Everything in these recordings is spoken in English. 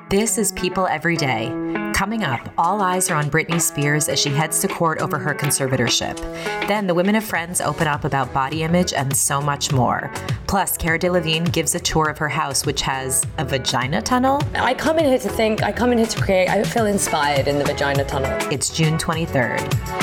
This is People Every Day. Coming up, all eyes are on Britney Spears as she heads to court over her conservatorship. Then the Women of Friends open up about body image and so much more. Plus, Cara Delevingne gives a tour of her house, which has a vagina tunnel. I come in here to think, I come in here to create, I feel inspired in the vagina tunnel. It's June 23rd.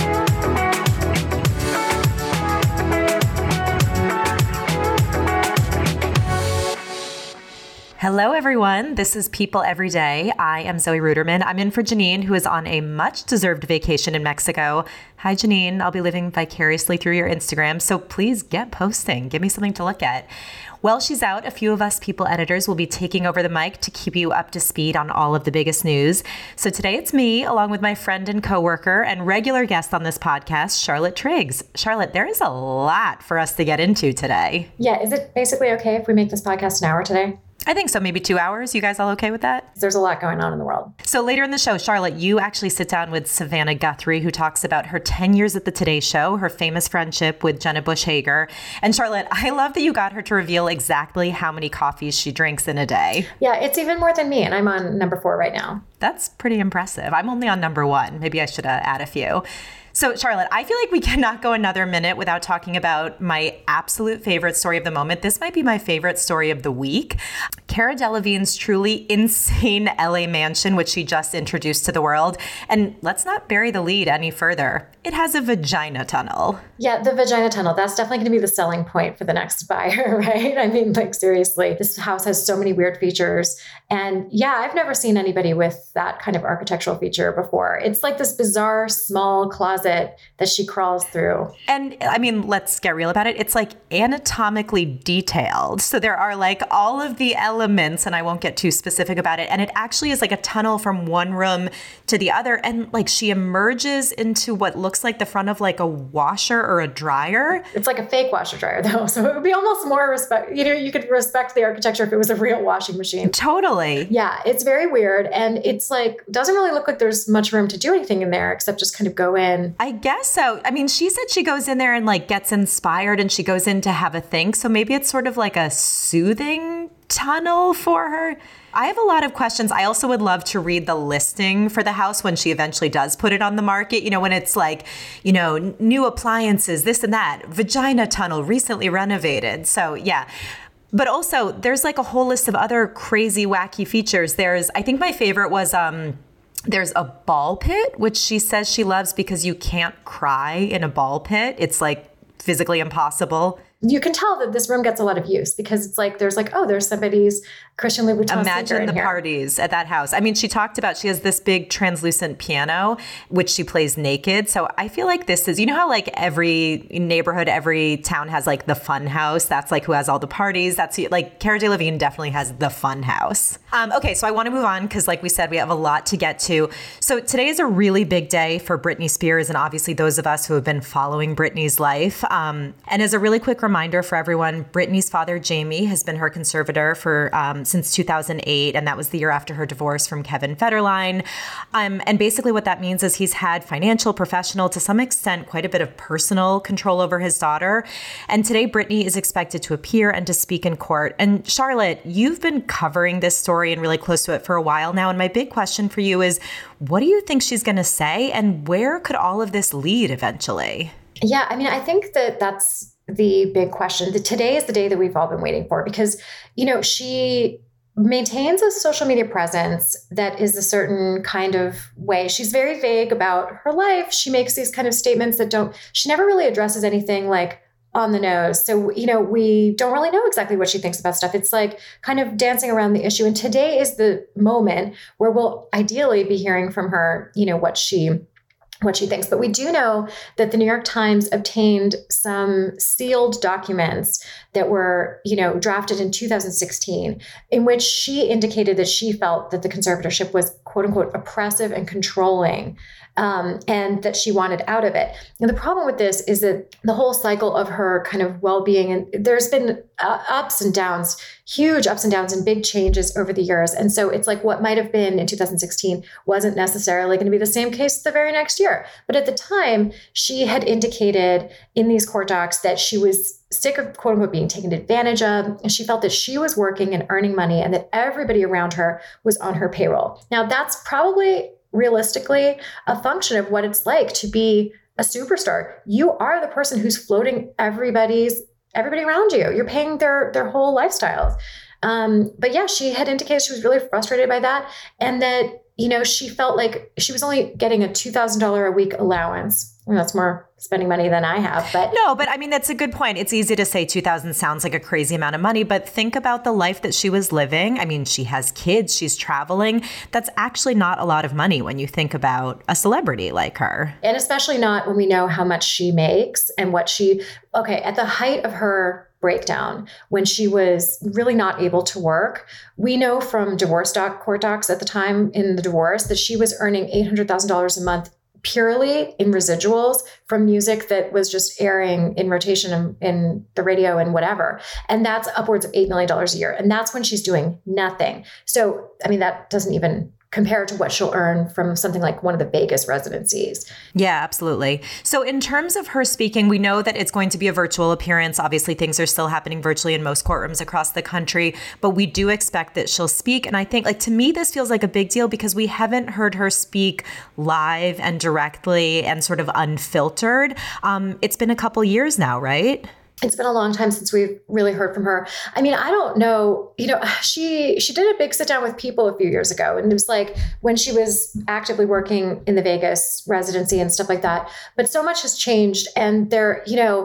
Hello, everyone. This is People Every Day. I am Zoe Ruderman. I'm in for Janine, who is on a much-deserved vacation in Mexico. Hi, Janine. I'll be living vicariously through your Instagram, so please get posting. Give me something to look at. While she's out, a few of us People editors will be taking over the mic to keep you up to speed on all of the biggest news. So today it's me, along with my friend and coworker and regular guest on this podcast, Charlotte Triggs. Charlotte, there is a lot for us to get into today. Yeah, is it basically okay if we make this podcast an hour today? I think so. Maybe 2 hours. You guys all okay with that? There's a lot going on in the world. So later in the show, Charlotte, you actually sit down with Savannah Guthrie, who talks about her 10 years at the Today Show, her famous friendship with Jenna Bush Hager. And Charlotte, I love that you got her to reveal exactly how many coffees she drinks in a day. Yeah, it's even more than me, and I'm on number 4 right now. That's pretty impressive. I'm only on number 1. Maybe I should add a few. So, Charlotte, I feel like we cannot go another minute without talking about my absolute favorite story of the moment. This might be my favorite story of the week. Cara Delevingne's truly insane LA mansion, which she just introduced to the world. And let's not bury the lead any further. It has a vagina tunnel. Yeah, the vagina tunnel. That's definitely going to be the selling point for the next buyer, right? I mean, like, seriously, this house has so many weird features. And yeah, I've never seen anybody with that kind of architectural feature before. It's like this bizarre small closet that she crawls through. And I mean, let's get real about it. It's like anatomically detailed. So there are like all of the elements, and I won't get too specific about it. And it actually is like a tunnel from one room to the other. And like she emerges into what looks like the front of like a washer or a dryer. It's like a fake washer dryer though. So it would be almost more respect. You know, you could respect the architecture if it was a real washing machine. Totally. Yeah, it's very weird. And it's like, doesn't really look like there's much room to do anything in there except just kind of go in. I guess so. I mean, she said she goes in there and like gets inspired and she goes in to have a think. So maybe it's sort of like a soothing tunnel for her. I have a lot of questions. I also would love to read the listing for the house when she eventually does put it on the market. You know, when it's like, you know, new appliances, this and that, vagina tunnel, recently renovated. So yeah. But also there's like a whole list of other crazy, wacky features. I think my favorite was, there's a ball pit, which she says she loves because you can't cry in a ball pit. It's like physically impossible. You can tell that this room gets a lot of use because it's like, there's somebody's Christian Louboutin. Imagine the parties at that house. I mean, she talked about, she has this big translucent piano, which she plays naked. So I feel like this is, you know how like every neighborhood, every town has like the fun house. That's like who has all the parties. That's like Cara Delevingne definitely has the fun house. Okay, so I want to move on because like we said, we have a lot to get to. So today is a really big day for Britney Spears and obviously those of us who have been following Britney's life. And as a really quick reminder for everyone, Britney's father, Jamie, has been her conservator for since 2008, and that was the year after her divorce from Kevin Federline. And basically what that means is he's had financial, professional, to some extent, quite a bit of personal control over his daughter. And today, Britney is expected to appear and to speak in court. And Charlotte, you've been covering this story and really close to it for a while now. And my big question for you is, what do you think she's going to say? And where could all of this lead eventually? Yeah, I mean, I think that's the big question. Today is the day that we've all been waiting for because, you know, she maintains a social media presence that is a certain kind of way. She's very vague about her life. She makes these kind of statements she never really addresses anything like on the nose. So, you know, we don't really know exactly what she thinks about stuff. It's like kind of dancing around the issue. And today is the moment where we'll ideally be hearing from her, you know, what she thinks. But we do know that the New York Times obtained some sealed documents that were, you know, drafted in 2016, in which she indicated that she felt that the conservatorship was, quote unquote, oppressive and controlling, and that she wanted out of it. And the problem with this is that the whole cycle of her kind of well-being, and there's been ups and downs, huge ups and downs and big changes over the years. And so it's like what might have been in 2016 wasn't necessarily going to be the same case the very next year. But at the time, she had indicated in these court docs that she was sick of quote unquote being taken advantage of. And she felt that she was working and earning money and that everybody around her was on her payroll. Now, that's probably realistically a function of what it's like to be a superstar. You are the person who's floating everybody around you. You're paying their whole lifestyles. But yeah, she had indicated she was really frustrated by that. And that, she felt like she was only getting a $2,000 a week allowance. That's more spending money than I have, but no, but I mean, that's a good point. It's easy to say 2,000 sounds like a crazy amount of money, but think about the life that she was living. I mean, she has kids, she's traveling. That's actually not a lot of money when you think about a celebrity like her. And especially not when we know how much she makes and at the height of her breakdown, when she was really not able to work, we know from court docs at the time in the divorce that she was earning $800,000 a month purely in residuals from music that was just airing in rotation in the radio and whatever. And that's upwards of $8 million a year. And that's when she's doing nothing. So, I mean, that doesn't even compare to what she'll earn from something like one of the Vegas residencies. Yeah, absolutely. So in terms of her speaking, we know that it's going to be a virtual appearance. Obviously, things are still happening virtually in most courtrooms across the country, but we do expect that she'll speak. And I think, to me, this feels like a big deal because we haven't heard her speak live and directly and sort of unfiltered. It's been a couple years now, right? It's been a long time since we've really heard from her. I mean, I don't know, she did a big sit down with People a few years ago. And it was like when she was actively working in the Vegas residency and stuff like that. But so much has changed. And there,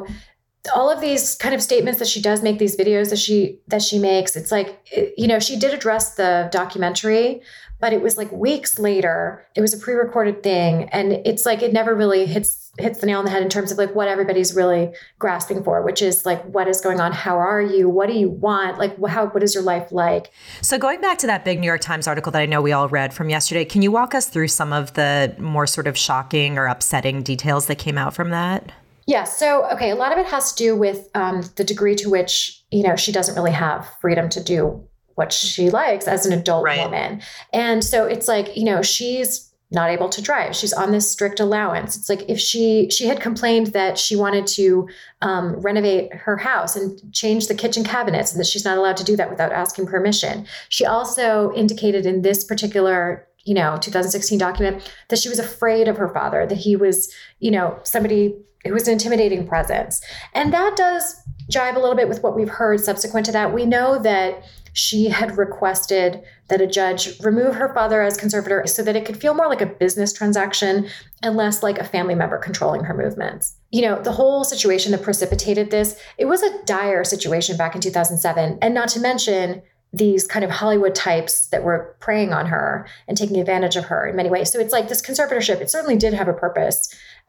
all of these kind of statements that she does make, these videos that she makes, it's like, she did address the documentary, but it was like weeks later. It was a pre-recorded thing. And it's like, it never really hits the nail on the head in terms of like what everybody's really grasping for, which is like, what is going on? How are you? What do you want? Like, what is your life like? So going back to that big New York Times article that I know we all read from yesterday, can you walk us through some of the more sort of shocking or upsetting details that came out from that? Yeah. So, okay. A lot of it has to do with the degree to which, she doesn't really have freedom to do what she likes as an adult woman. And so it's like, she's not able to drive. She's on this strict allowance. It's like if she had complained that she wanted to renovate her house and change the kitchen cabinets and that she's not allowed to do that without asking permission. She also indicated in this particular 2016 document that she was afraid of her father, that he was, somebody who was an intimidating presence. And that does jibe a little bit with what we've heard subsequent to that. We know that she had requested that a judge remove her father as conservator so that it could feel more like a business transaction and less like a family member controlling her movements. The whole situation that precipitated this, it was a dire situation back in 2007. And not to mention these kind of Hollywood types that were preying on her and taking advantage of her in many ways. So it's like this conservatorship, it certainly did have a purpose.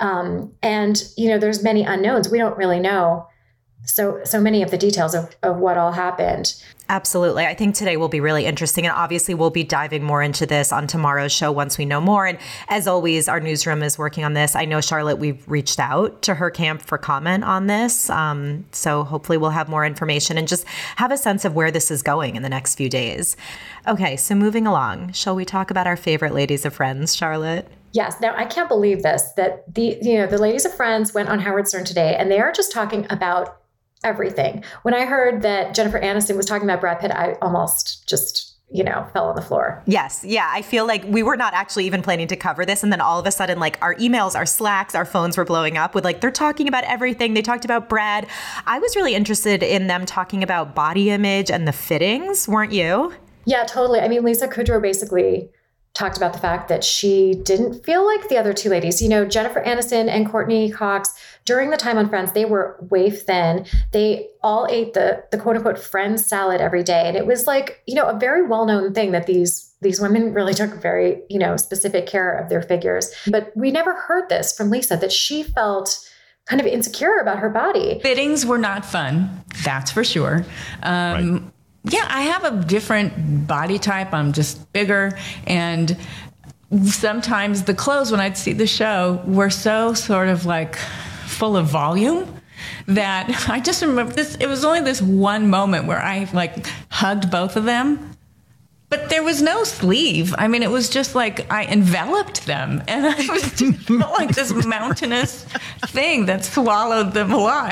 There's many unknowns. We don't really know so many of the details of what all happened. Absolutely. I think today will be really interesting. And obviously, we'll be diving more into this on tomorrow's show once we know more. And as always, our newsroom is working on this. I know, Charlotte, we've reached out to her camp for comment on this. So hopefully we'll have more information and just have a sense of where this is going in the next few days. Okay, so moving along, shall we talk about our favorite ladies of Friends, Charlotte? Yes. Now, I can't believe this, that the ladies of Friends went on Howard Stern today, and they are just talking about everything. When I heard that Jennifer Aniston was talking about Brad Pitt, I almost just, fell on the floor. Yes. Yeah. I feel like we were not actually even planning to cover this. And then all of a sudden, like our emails, our Slacks, our phones were blowing up with they're talking about everything. They talked about Brad. I was really interested in them talking about body image and the fittings, weren't you? Yeah, totally. I mean, Lisa Kudrow basically talked about the fact that she didn't feel like the other two ladies. Jennifer Aniston and Courtney Cox, during the time on Friends, they were waif thin. They all ate the quote unquote Friends salad every day. And it was like, a very well-known thing that these women really took very, specific care of their figures. But we never heard this from Lisa, that she felt kind of insecure about her body. Fittings were not fun. That's for sure. Right. Yeah, I have a different body type. I'm just bigger. And sometimes the clothes, when I'd see the show, were so sort of like full of volume that I just remember this. It was only this one moment where I hugged both of them. But there was no sleeve. I mean, it was just like I enveloped them. And I was just felt like this mountainous thing that swallowed them alive.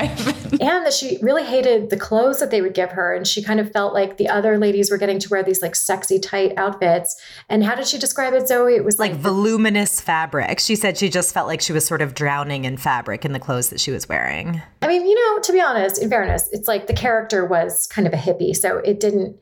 and that she really hated the clothes that they would give her. And she kind of felt like the other ladies were getting to wear these like sexy tight outfits. And how did she describe it, Zoe? It was like voluminous fabric. She said she just felt like she was sort of drowning in fabric in the clothes that she was wearing. I mean, to be honest, in fairness, it's like the character was kind of a hippie. So it didn't,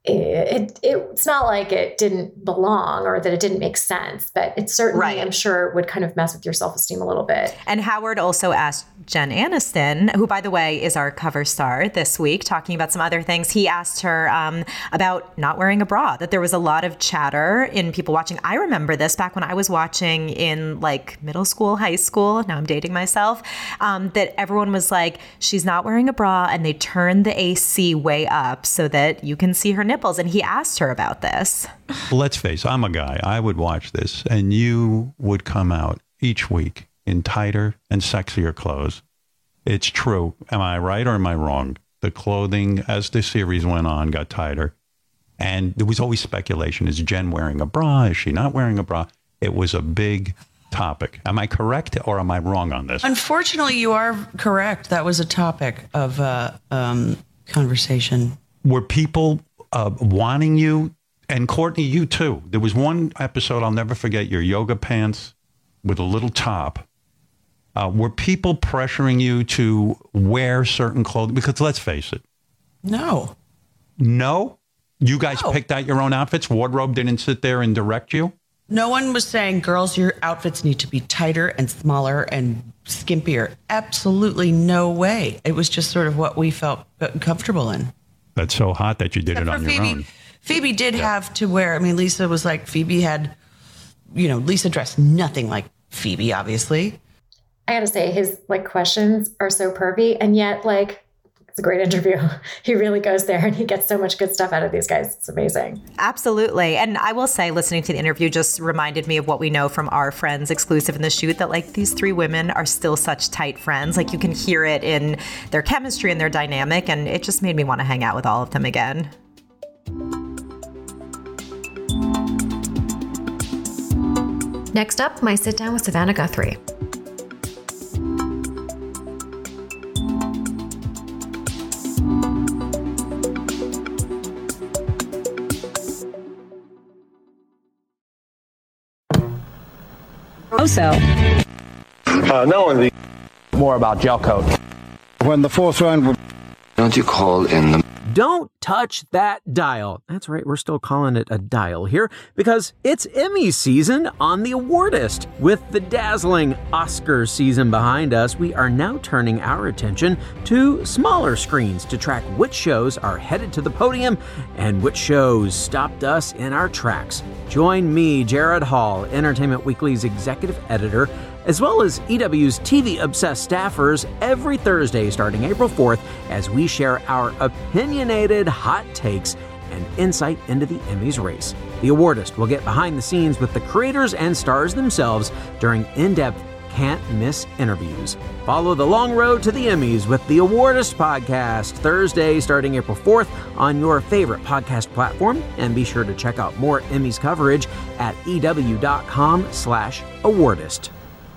it's not like it didn't belong or that it didn't make sense, but it certainly, right, I'm sure, would kind of mess with your self-esteem a little bit. And Howard also asked Jen Aniston, who, by the way, is our cover star this week, talking about some other things. He asked her about not wearing a bra, that there was a lot of chatter in people watching. I remember this back when I was watching in like middle school, high school. Now I'm dating myself, that everyone was like, she's not wearing a bra, and they turned the AC way up so that you can see her nipples. And he asked her about this. Let's face it, I'm a guy. I would watch this, and you would come out each week in tighter and sexier clothes. It's true. Am I right or am I wrong? The clothing, as the series went on, got tighter. And there was always speculation. Is Jen wearing a bra? Is she not wearing a bra? It was a big topic. Am I correct or am I wrong on this? Unfortunately, you are correct. That was a topic of conversation. Were people wanting you, and Courtney, you too. There was one episode I'll never forget, your yoga pants with a little top. Were people pressuring you to wear certain clothing? Because let's face it. No? You guys picked out your own outfits? Wardrobe didn't sit there and direct you? No one was saying, girls, your outfits need to be tighter and smaller and skimpier. Absolutely no way. It was just sort of what we felt comfortable in. That's so hot that you did it on your own. Phoebe did have to wear, I mean, Lisa was like, Phoebe had, Lisa dressed nothing like Phoebe, obviously. I gotta say, his questions are so pervy, and yet it's a great interview. He really goes there and he gets so much good stuff out of these guys. It's amazing. Absolutely. And I will say, listening to the interview just reminded me of what we know from our friends exclusive in the shoot, that these three women are still such tight friends. You can hear it in their chemistry and their dynamic. And it just made me want to hang out with all of them again. Next up, my sit down with Savannah Guthrie. Also, more about gel coat. When the fourth round would... Don't you call in the... Don't touch that dial. That's right, we're still calling it a dial here because it's Emmy season on The Awardist. With the dazzling Oscar season behind us, we are now turning our attention to smaller screens to track which shows are headed to the podium and which shows stopped us in our tracks. Join me, Jared Hall, Entertainment Weekly's executive editor, as well as EW's TV-obsessed staffers every Thursday starting April 4th as we share our opinionated hot takes and insight into the Emmys race. The Awardist will get behind the scenes with the creators and stars themselves during in-depth, can't-miss interviews. Follow the long road to the Emmys with the Awardist podcast Thursday starting April 4th on your favorite podcast platform, and be sure to check out more Emmys coverage at ew.com/awardist.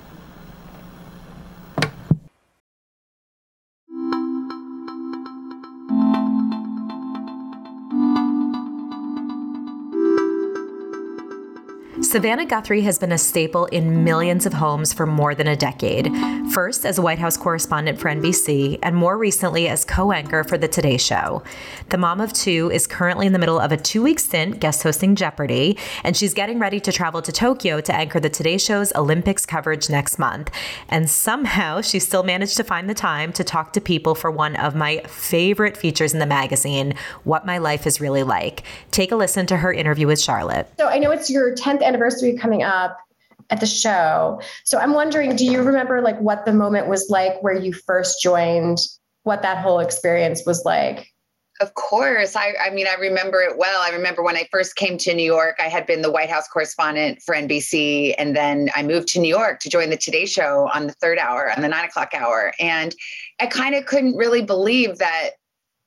Savannah Guthrie has been a staple in millions of homes for more than a decade. First as a White House correspondent for NBC, and more recently as co-anchor for The Today Show. The mom of two is currently in the middle of a 2-week stint guest hosting Jeopardy, and she's getting ready to travel to Tokyo to anchor The Today Show's Olympics coverage next month. And somehow she still managed to find the time to talk to people for one of my favorite features in the magazine, What My Life Is Really Like. Take a listen to her interview with Charlotte. So I know it's your 10th anniversary coming up at the show. So I'm wondering, do you remember what the moment was like where you first joined, what that whole experience was like? Of course. I remember it well. I remember when I first came to New York, I had been the White House correspondent for NBC. And then I moved to New York to join the Today Show on the 3rd hour, on the 9 o'clock hour. And I kind of couldn't really believe that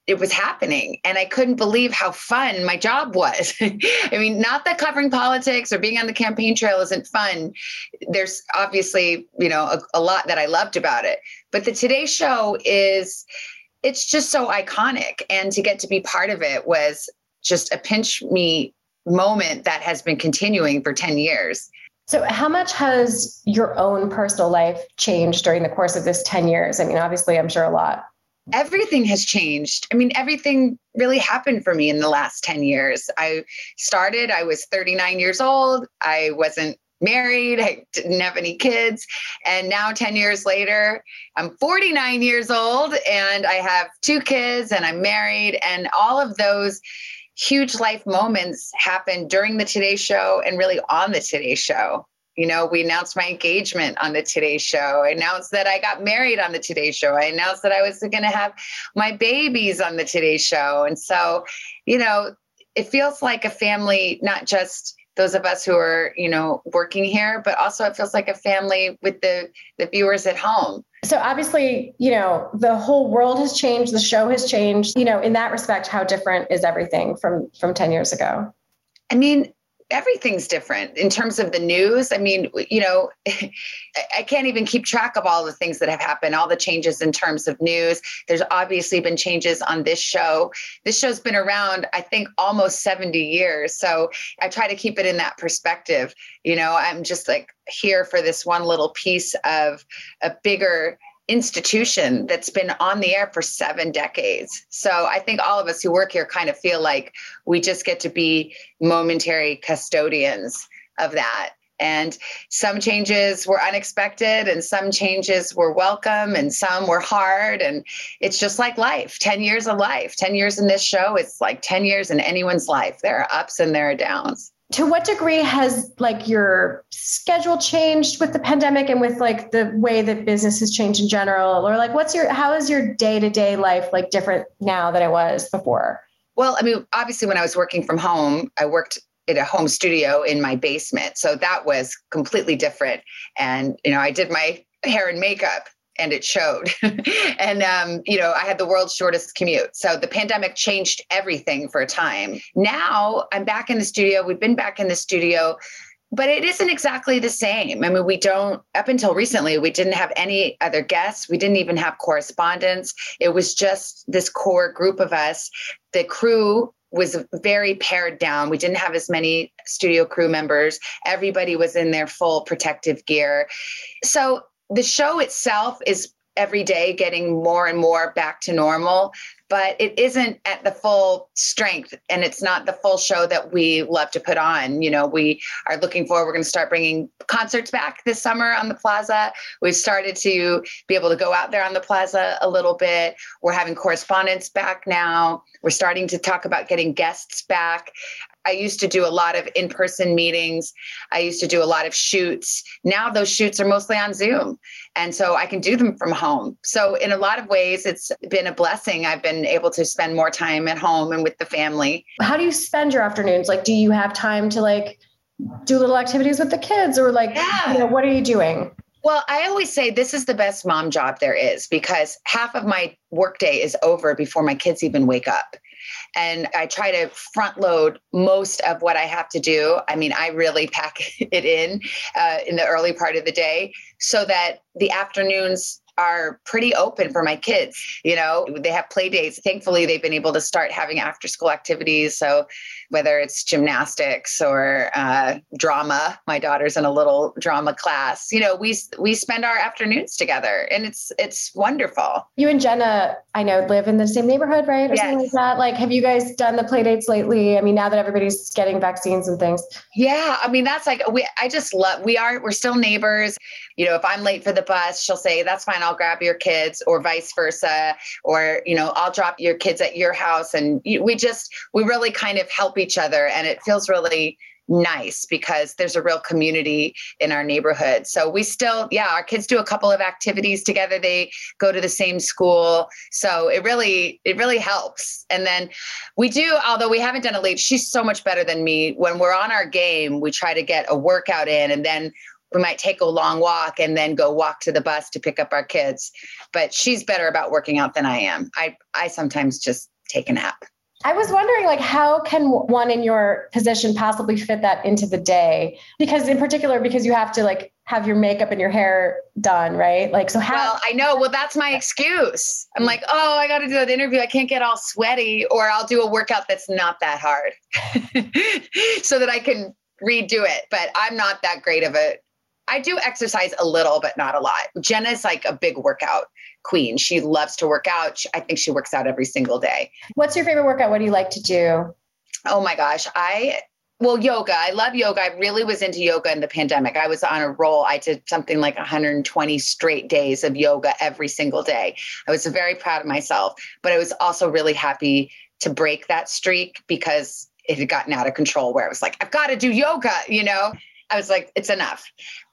it was happening. And I couldn't believe how fun my job was. I mean, not that covering politics or being on the campaign trail isn't fun. There's obviously, a lot that I loved about it. But the Today Show it's just so iconic. And to get to be part of it was just a pinch me moment that has been continuing for 10 years. So how much has your own personal life changed during the course of this 10 years? I mean, obviously, I'm sure a lot. Everything has changed. I mean, everything really happened for me in the last 10 years. I was 39 years old. I wasn't married. I didn't have any kids. And now 10 years later, I'm 49 years old and I have 2 kids and I'm married. And all of those huge life moments happened during the Today Show and really on the Today Show. We announced my engagement on the Today Show. I announced that I got married on the Today Show. I announced that I was going to have my babies on the Today Show. And so, it feels like a family, not just those of us who are, working here, but also it feels like a family with the viewers at home. So obviously, the whole world has changed. The show has changed. In that respect, how different is everything from 10 years ago? I mean, everything's different in terms of the news. I mean, I can't even keep track of all the things that have happened, all the changes in terms of news. There's obviously been changes on this show. This show's been around, I think, almost 70 years. So I try to keep it in that perspective. I'm just like here for this one little piece of a bigger institution that's been on the air for 7 decades. So I think all of us who work here kind of feel like we just get to be momentary custodians of that. And some changes were unexpected and some changes were welcome and some were hard. And it's just like life, 10 years of life, 10 years in this show. It's like 10 years in anyone's life. There are ups and there are downs. To what degree has your schedule changed with the pandemic and with the way that business has changed in general? Or how is your day-to-day life different now than it was before? Well, I mean, obviously when I was working from home, I worked in a home studio in my basement. So that was completely different. And, I did my hair and makeup and it showed. And, I had the world's shortest commute. So the pandemic changed everything for a time. Now I'm back in the studio. We've been back in the studio, but it isn't exactly the same. I mean, up until recently, we didn't have any other guests. We didn't even have correspondents. It was just this core group of us. The crew was very pared down. We didn't have as many studio crew members. Everybody was in their full protective gear. So the show itself is every day getting more and more back to normal, but it isn't at the full strength and it's not the full show that we love to put on. We are looking forward. We're going to start bringing concerts back this summer on the Plaza. We've started to be able to go out there on the Plaza a little bit. We're having correspondents back now. We're starting to talk about getting guests back. I used to do a lot of in-person meetings. I used to do a lot of shoots. Now those shoots are mostly on Zoom. And so I can do them from home. So in a lot of ways, it's been a blessing. I've been able to spend more time at home and with the family. How do you spend your afternoons? Do you have time to do little activities with the kids or what are you doing? Well, I always say this is the best mom job there is because half of my workday is over before my kids even wake up. And I try to front load most of what I have to do. I mean, I really pack it in the early part of the day so that the afternoons are pretty open for my kids. They have play dates. Thankfully, they've been able to start having after school activities. So whether it's gymnastics or drama, my daughter's in a little drama class, we spend our afternoons together and it's wonderful. You and Jenna, I know, live in the same neighborhood, right? Or something like that. Have you guys done the play dates lately? I mean, now that everybody's getting vaccines and things. Yeah. I mean, that's we're still neighbors. If I'm late for the bus, she'll say, that's fine. I'll grab your kids or vice versa. Or, I'll drop your kids at your house. And we really kind of help each other. And it feels really nice because there's a real community in our neighborhood. So we still, our kids do a couple of activities together. They go to the same school. So it really helps. And then we do, although we haven't done it late, she's so much better than me. When we're on our game, we try to get a workout in and then we might take a long walk and then go walk to the bus to pick up our kids. But she's better about working out than I am. I sometimes just take a nap. I was wondering, like, how can one in your position possibly fit that into the day? Because in particular, because you have to like have your makeup and your hair done, right? Like, so how? Well, I know. Well, that's my excuse. I'm like, oh, I got to do that interview. I can't get all sweaty, or I'll do a workout that's not that hard so that I can redo it. But I'm not that great of it. I do exercise a little, but not a lot. Jenna's like a big workout queen. She loves to work out. I think she works out every single day. What's your favorite workout? What do you like to do? Oh my gosh. Yoga. I love yoga. I really was into yoga in the pandemic. I was on a roll. I did something like 120 straight days of yoga every single day. I was very proud of myself, but I was also really happy to break that streak because it had gotten out of control where I was like, I've got to do yoga, I was like, it's enough.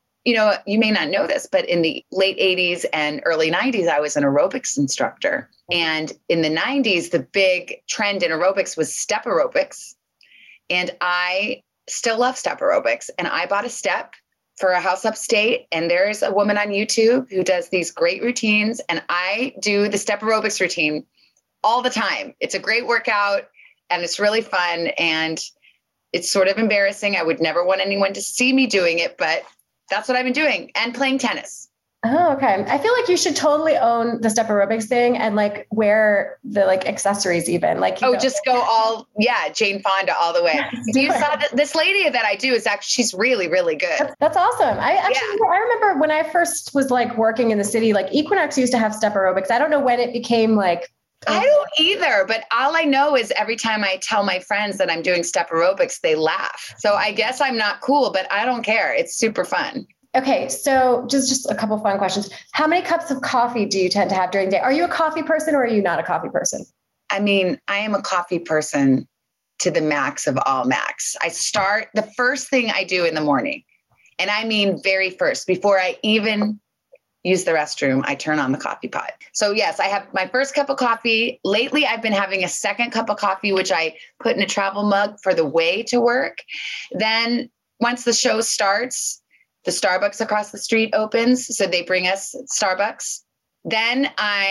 You may not know this, but in the late 80s and early 90s, I was an aerobics instructor. And in the 90s, the big trend in aerobics was step aerobics. And I still love step aerobics. And I bought a step for a house upstate. And there's a woman on YouTube who does these great routines. And I do the step aerobics routine all the time. It's a great workout and it's really fun. And it's sort of embarrassing. I would never want anyone to see me doing it, but that's what I've been doing, and playing tennis. Oh, okay. I feel like you should totally own the step aerobics thing and like wear the like accessories even. Like, just go all, Jane Fonda all the way. You saw this lady that I do is actually, she's really, really good. That's awesome. I remember when I first was like working in the city, like Equinox used to have step aerobics. I don't know when it became like, I don't either, but all I know is every time I tell my friends that I'm doing step aerobics, they laugh. So I guess I'm not cool, but I don't care. It's super fun. Okay. So just a couple fun questions. How many cups of coffee do you tend to have during the day? Are you a coffee person or are you not a coffee person? I mean, I am a coffee person to the max of all max. The first thing I do in the morning, and I mean very first, before I even use the restroom, I turn on the coffee pot. So yes, I have my first cup of coffee. Lately, I've been having a second cup of coffee, which I put in a travel mug for the way to work. Then once the show starts, the Starbucks across the street opens. So they bring us Starbucks. Then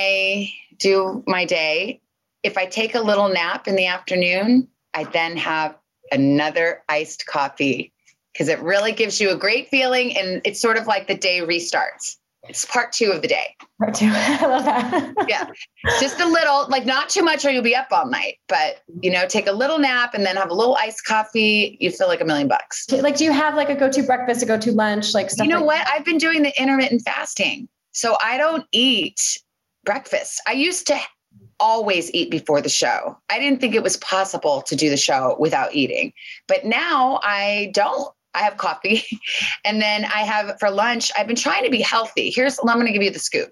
I do my day. If I take a little nap in the afternoon, I then have another iced coffee because it really gives you a great feeling. And it's sort of like the day restarts. It's part 2 of the day. Part 2. I love that. Yeah. Just a little, like not too much or you'll be up all night, but take a little nap and then have a little iced coffee. You feel like $1 million. Like, do you have like a go-to breakfast, a go-to lunch, like stuff? What? I've been doing the intermittent fasting. So I don't eat breakfast. I used to always eat before the show. I didn't think it was possible to do the show without eating, but now I don't. I have coffee and then I have for lunch. I've been trying to be healthy. I'm going to give you the scoop.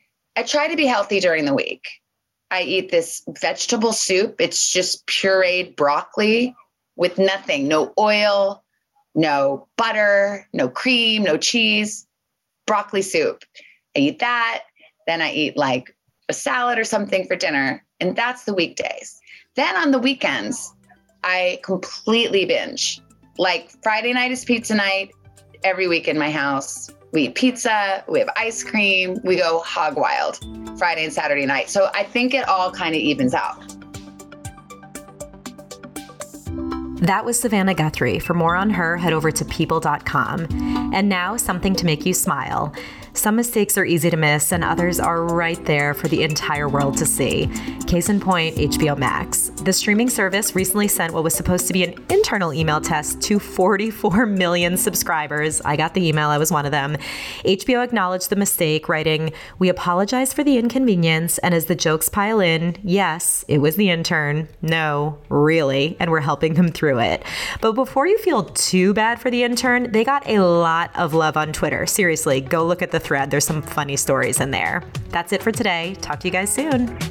I try to be healthy during the week. I eat this vegetable soup. It's just pureed broccoli with nothing, no oil, no butter, no cream, no cheese, broccoli soup. I eat that. Then I eat like a salad or something for dinner. And that's the weekdays. Then on the weekends, I completely binge. Like Friday night is pizza night every week in my house. We eat pizza, we have ice cream, we go hog wild Friday and Saturday night. So I think it all kind of evens out. That was Savannah Guthrie. For more on her, head over to people.com. And now, something to make you smile. Some mistakes are easy to miss, and others are right there for the entire world to see. Case in point, HBO Max. The streaming service recently sent what was supposed to be an internal email test to 44 million subscribers. I got the email, I was one of them. HBO acknowledged the mistake, writing, "We apologize for the inconvenience, and as the jokes pile in, yes, it was the intern. No, really, and we're helping them through it." But before you feel too bad for the intern, they got a lot of love on Twitter. Seriously, go look at the thread. There's some funny stories in there. That's it for today. Talk to you guys soon.